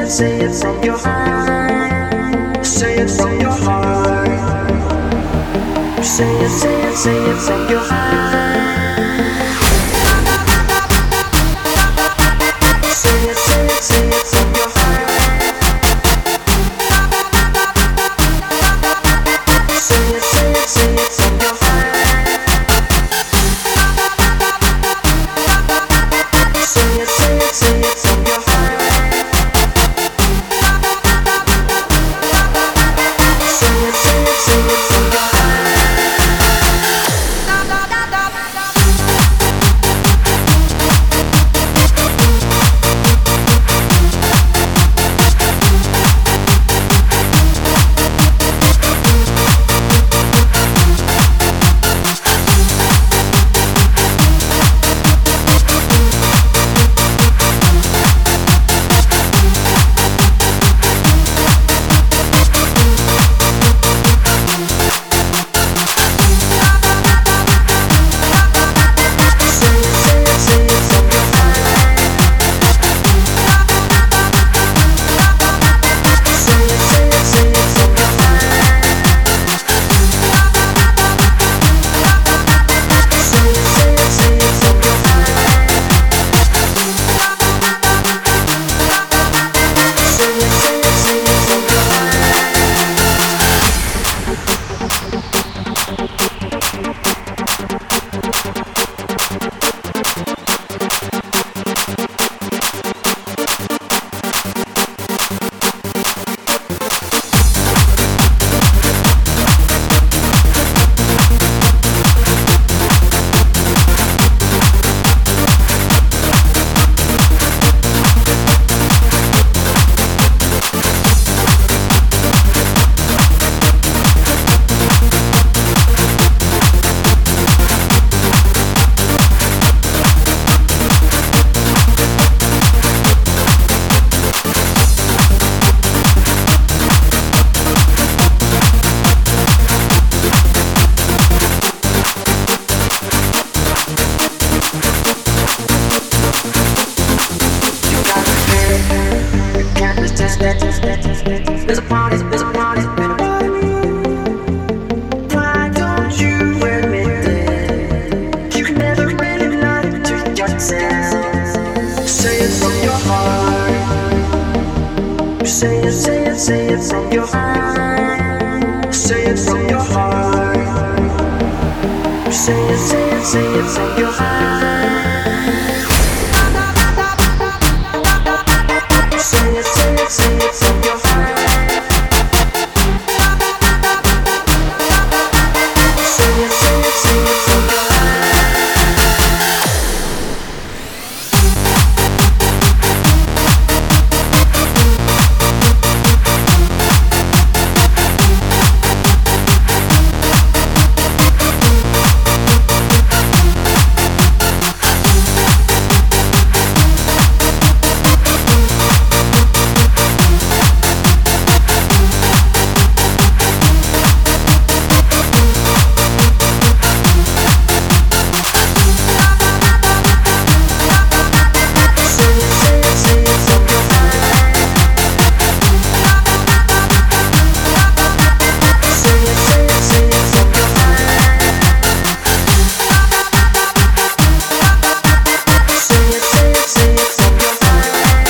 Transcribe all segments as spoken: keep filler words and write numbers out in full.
say it from your heart. Say it from your heart. Say it, say it, say it from your heart. Say it, say it, say it from your heart. Say it, say it, say it from your heart. Say it, say it, say it from your heart. Say it, say it, say it from your heart. There's a party, there's a party, there's a party. Why don't you admit it? You can never really lie to yourself. Say it from your heart. Say it, say it, say it from your heart. Say it from your heart. Say it, say it, say it from your heart. Say it, say it, say it from your heart. Say it, say it, say it from your heart.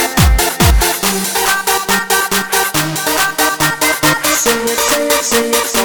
Say it, say it, say it.